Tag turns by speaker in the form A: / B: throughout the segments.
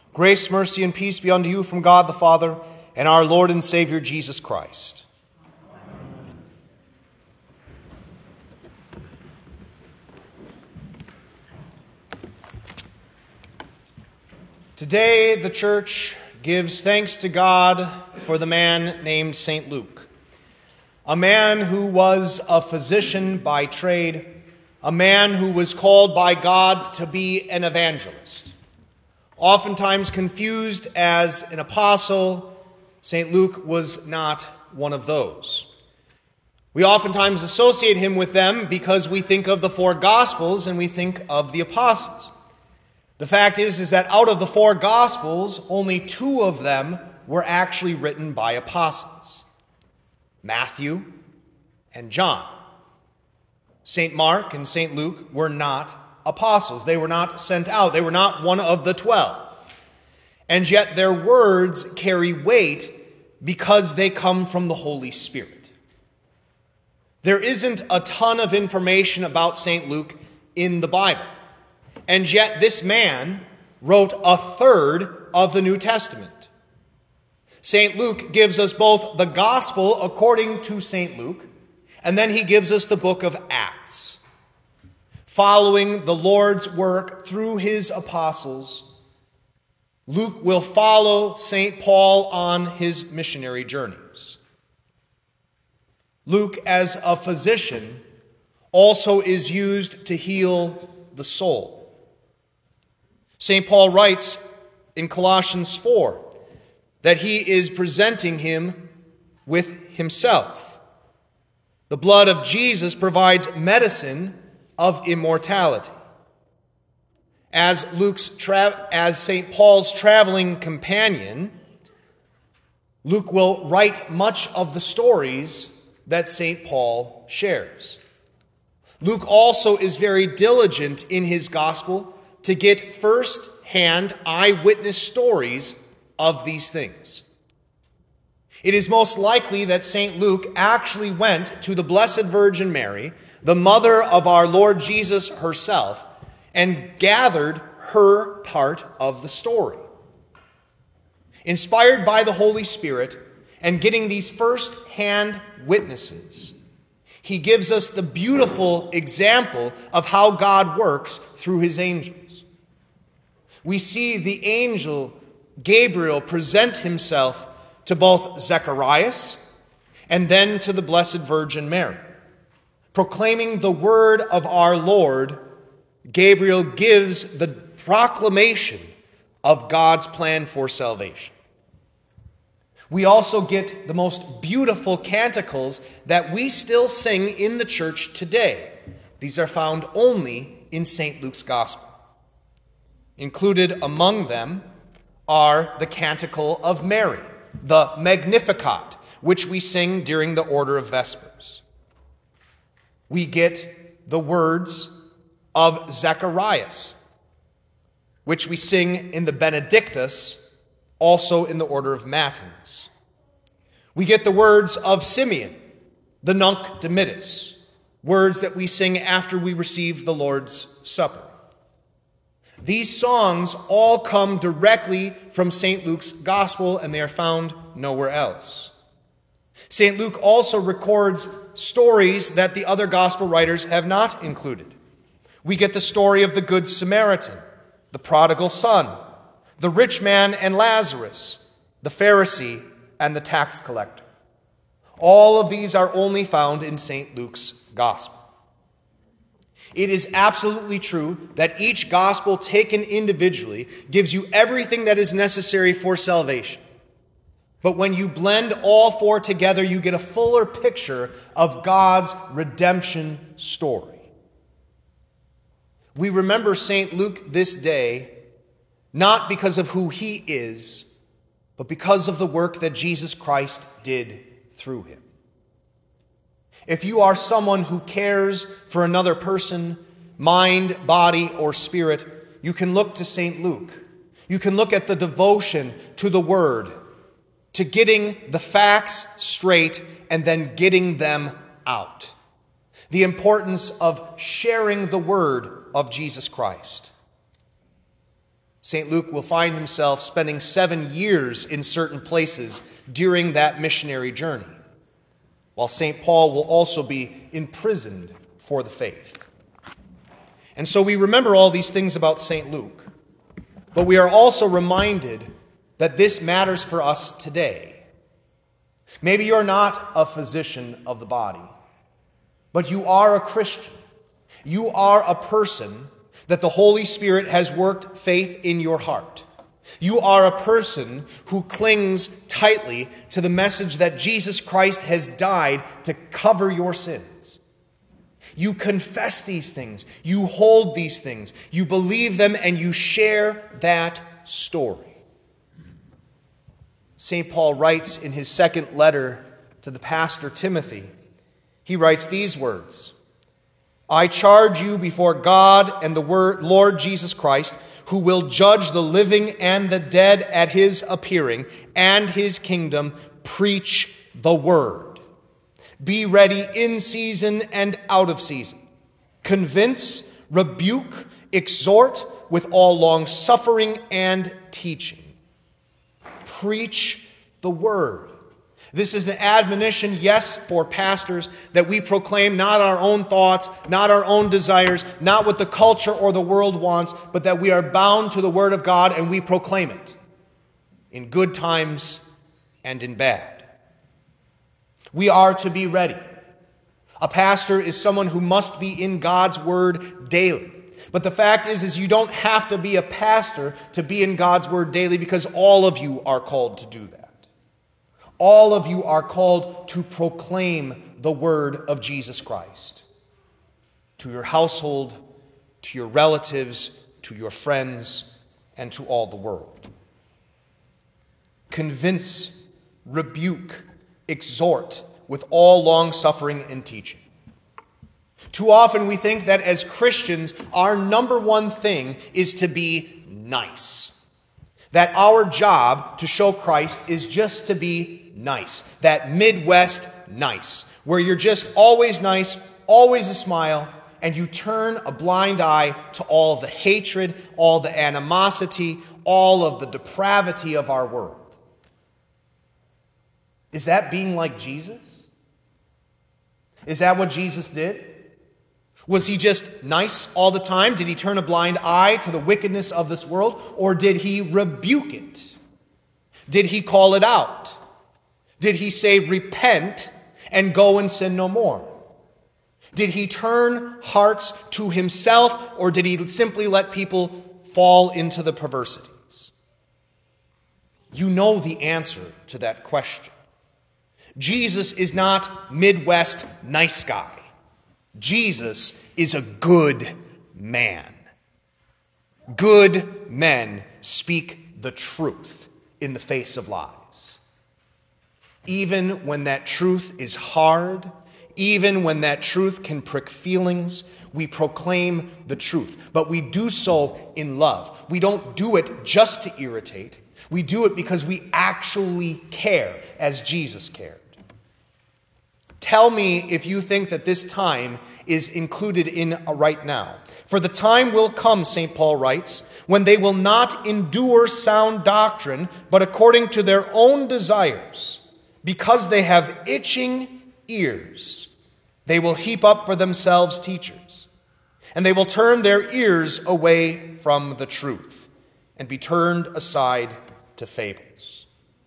A: Grace, mercy, and peace be unto you from God the Father and our Lord and Savior Jesus Christ. Today, the church gives thanks to God for the man named St. Luke, a man who was a physician by trade, a man who was called by God to be an evangelist. Oftentimes confused as an apostle, St. Luke was not one of those. We oftentimes associate him with them because we think of the four Gospels and we think of the apostles. The fact is that out of the four Gospels, only two of them were actually written by apostles: Matthew and John. St. Mark and St. Luke were not apostles. They were not sent out. They were not one of the 12. And yet their words carry weight because they come from the Holy Spirit. There isn't a ton of information about St. Luke in the Bible. And yet this man wrote a third of the New Testament. St. Luke gives us both the Gospel according to St. Luke, and then he gives us the book of Acts. Following the Lord's work through his apostles, Luke will follow St. Paul on his missionary journeys. Luke, as a physician, also is used to heal the soul. St. Paul writes in Colossians 4 that he is presenting him with himself. The blood of Jesus provides medicine of immortality. As St. Paul's traveling companion, Luke will write much of the stories that St. Paul shares. Luke also is very diligent in his gospel to get first-hand eyewitness stories of these things. It is most likely that St. Luke actually went to the Blessed Virgin Mary, the mother of our Lord Jesus herself, and gathered her part of the story. Inspired by the Holy Spirit and getting these first-hand witnesses, he gives us the beautiful example of how God works through his angels. We see the angel Gabriel present himself to both Zacharias and then to the Blessed Virgin Mary. Proclaiming the word of our Lord, Gabriel gives the proclamation of God's plan for salvation. We also get the most beautiful canticles that we still sing in the church today. These are found only in St. Luke's Gospel. Included among them are the Canticle of Mary, the Magnificat, which we sing during the Order of Vespers. We get the words of Zacharias, which we sing in the Benedictus, also in the Order of Matins. We get the words of Simeon, the Nunc Dimittis, words that we sing after we receive the Lord's Supper. These songs all come directly from St. Luke's Gospel, and they are found nowhere else. St. Luke also records stories that the other Gospel writers have not included. We get the story of the Good Samaritan, the prodigal son, the rich man and Lazarus, the Pharisee, and the tax collector. All of these are only found in St. Luke's Gospel. It is absolutely true that each gospel taken individually gives you everything that is necessary for salvation. But when you blend all four together, you get a fuller picture of God's redemption story. We remember St. Luke this day not because of who he is, but because of the work that Jesus Christ did through him. If you are someone who cares for another person, mind, body, or spirit, you can look to St. Luke. You can look at the devotion to the Word, to getting the facts straight and then getting them out. The importance of sharing the Word of Jesus Christ. St. Luke will find himself spending 7 years in certain places during that missionary journey, while St. Paul will also be imprisoned for the faith. And so we remember all these things about St. Luke, but we are also reminded that this matters for us today. Maybe you're not a physician of the body, but you are a Christian. You are a person that the Holy Spirit has worked faith in your heart. You are a person who clings tightly to the message that Jesus Christ has died to cover your sins. You confess these things. You hold these things. You believe them, and you share that story. St. Paul writes in his second letter to the pastor Timothy, he writes these words, I charge you before God and the Lord Jesus Christ, who will judge the living and the dead at his appearing and his kingdom, preach the word. Be ready in season and out of season. Convince, rebuke, exhort with all long suffering and teaching. Preach the word. This is an admonition, yes, for pastors, that we proclaim not our own thoughts, not our own desires, not what the culture or the world wants, but that we are bound to the word of God and we proclaim it in good times and in bad. We are to be ready. A pastor is someone who must be in God's word daily. But the fact is you don't have to be a pastor to be in God's word daily, because all of you are called to do that. All of you are called to proclaim the word of Jesus Christ to your household, to your relatives, to your friends, and to all the world. Convince, rebuke, exhort with all long-suffering and teaching. Too often we think that as Christians, our number one thing is to be nice. That our job to show Christ is just to be nice. That Midwest nice, where you're just always nice, always a smile, and you turn a blind eye to all the hatred, all the animosity, all of the depravity of our world. Is that being like Jesus? Is that what Jesus did? Was he just nice all the time? Did he turn a blind eye to the wickedness of this world? Or did he rebuke it? Did he call it out? Did he say, repent and go and sin no more? Did he turn hearts to himself, or did he simply let people fall into the perversities? You know the answer to that question. Jesus is not Midwest nice guy. Jesus is a good man. Good men speak the truth in the face of lies. Even when that truth is hard, even when that truth can prick feelings, we proclaim the truth. But we do so in love. We don't do it just to irritate. We do it because we actually care, as Jesus cared. Tell me if you think that this time is included in a right now. For the time will come, St. Paul writes, when they will not endure sound doctrine, but according to their own desires, because they have itching ears, they will heap up for themselves teachers, and they will turn their ears away from the truth and be turned aside to fables.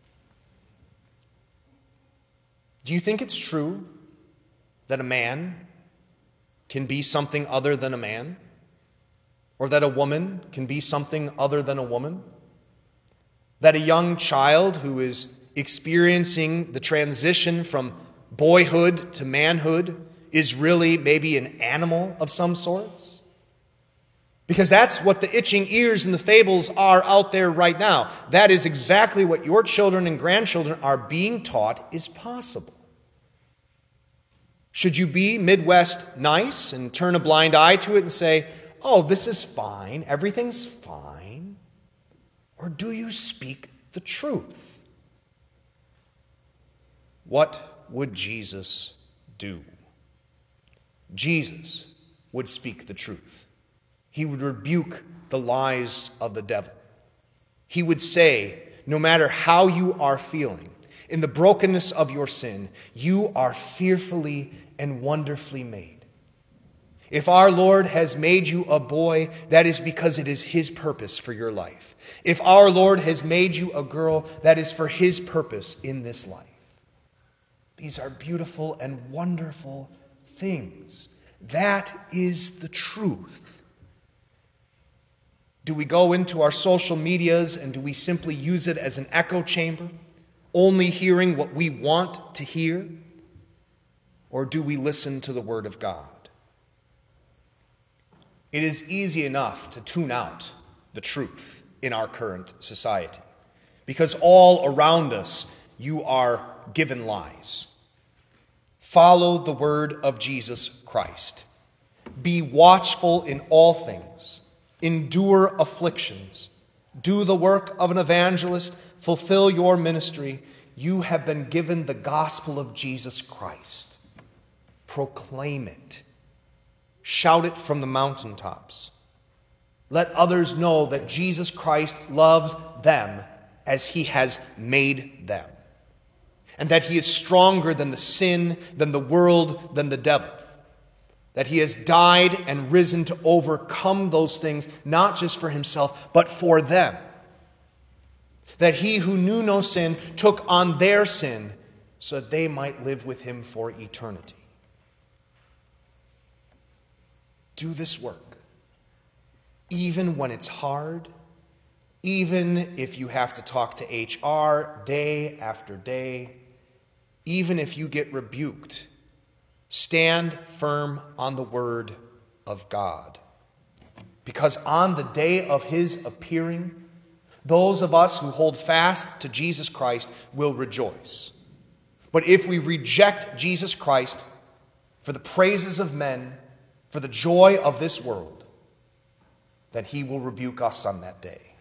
A: Do you think it's true that a man can be something other than a man? Or that a woman can be something other than a woman? That a young child who is experiencing the transition from boyhood to manhood is really maybe an animal of some sorts? Because that's what the itching ears and the fables are out there right now. That is exactly what your children and grandchildren are being taught is possible. Should you be Midwest nice and turn a blind eye to it and say, oh, this is fine, everything's fine? Or do you speak the truth? What would Jesus do? Jesus would speak the truth. He would rebuke the lies of the devil. He would say, no matter how you are feeling, in the brokenness of your sin, you are fearfully and wonderfully made. If our Lord has made you a boy, that is because it is His purpose for your life. If our Lord has made you a girl, that is for His purpose in this life. These are beautiful and wonderful things. That is the truth. Do we go into our social medias and do we simply use it as an echo chamber, only hearing what we want to hear? Or do we listen to the Word of God? It is easy enough to tune out the truth in our current society, because all around us you are given lies. Follow the word of Jesus Christ. Be watchful in all things. Endure afflictions. Do the work of an evangelist. Fulfill your ministry. You have been given the gospel of Jesus Christ. Proclaim it. Shout it from the mountaintops. Let others know that Jesus Christ loves them as He has made them, and that He is stronger than the sin, than the world, than the devil. That He has died and risen to overcome those things, not just for Himself, but for them. That He who knew no sin took on their sin so that they might live with Him for eternity. Do this work, even when it's hard, even if you have to talk to HR day after day, even if you get rebuked. Stand firm on the word of God. Because on the day of His appearing, those of us who hold fast to Jesus Christ will rejoice. But if we reject Jesus Christ for the praises of men, for the joy of this world, then He will rebuke us on that day.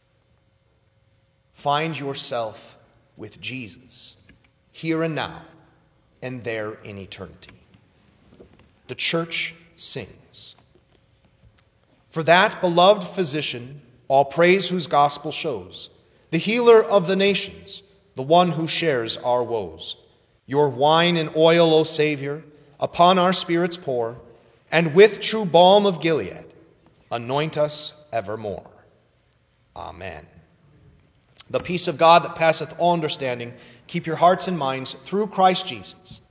A: Find yourself with Jesus, here and now, and there in eternity. The church sings. For that beloved physician, all praise whose gospel shows, the healer of the nations, the one who shares our woes. Your wine and oil, O Savior, upon our spirits pour, and with true balm of Gilead, anoint us evermore. Amen. The peace of God that passeth all understanding, keep your hearts and minds through Christ Jesus.